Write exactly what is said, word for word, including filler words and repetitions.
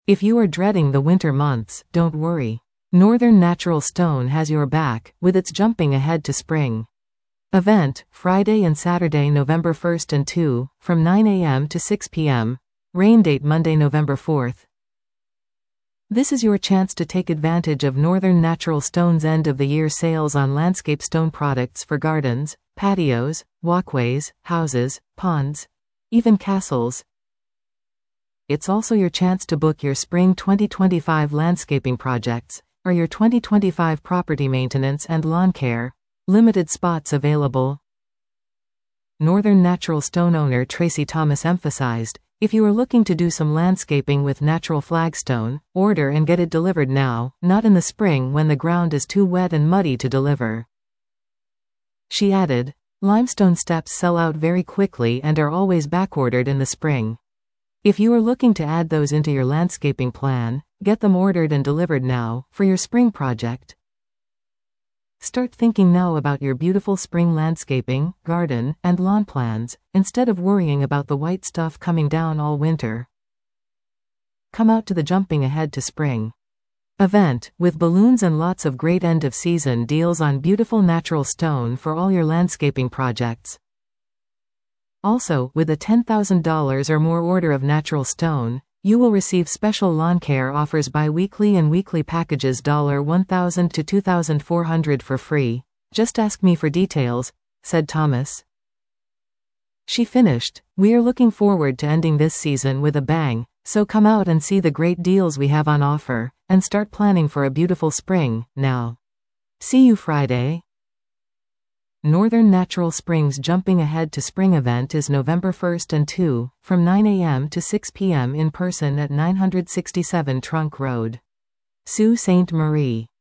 If you are dreading the winter months, don't worry. Northern Natural Stone has your back, with its Jumping Ahead to Spring event, Friday and Saturday, November first and second, from nine a m to six p m Rain date Monday, November fourth. This is your chance to take advantage of Northern Natural Stone's end-of-the-year sales on landscape stone products for gardens, patios, walkways, houses, ponds, even castles. It's also your chance to book your spring twenty twenty-five landscaping projects, or your twenty twenty-five property maintenance and lawn care. Limited spots available. Northern Natural Stone owner Tracy Thomas emphasized, if you are looking to do some landscaping with natural flagstone, order and get it delivered now, not in the spring when the ground is too wet and muddy to deliver. She added, limestone steps sell out very quickly and are always backordered in the spring. If you are looking to add those into your landscaping plan, get them ordered and delivered now, for your spring project. Start thinking now about your beautiful spring landscaping, garden, and lawn plans, instead of worrying about the white stuff coming down all winter. Come out to the Jumping Ahead to Spring event, with balloons and lots of great end-of-season deals on beautiful natural stone for all your landscaping projects. Also, with a ten thousand dollars or more order of natural stone, you will receive special lawn care offers bi-weekly and weekly packages one thousand to two thousand four hundred dollars for free. Just ask me for details, said Thomas. She finished, we are looking forward to ending this season with a bang, so come out and see the great deals we have on offer, and start planning for a beautiful spring, now. See you Friday. Northern Natural Spring's Jumping Ahead to Spring event is November first and second, from nine a m to six p m in person at nine sixty-seven Trunk Road, Sault Ste. Marie.